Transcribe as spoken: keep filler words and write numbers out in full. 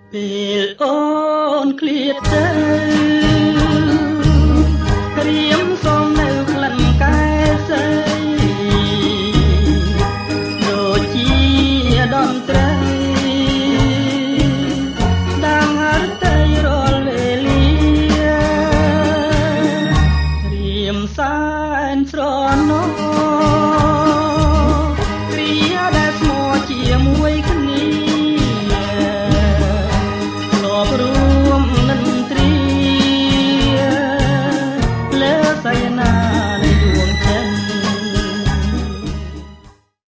ពេលអូនឃ្លាតទៅក្រៀមសងនៅក្លិនកែសីដូចជាតន្ត្រីដាំហរតីរាល់វេលារៀមសែនស្រណោ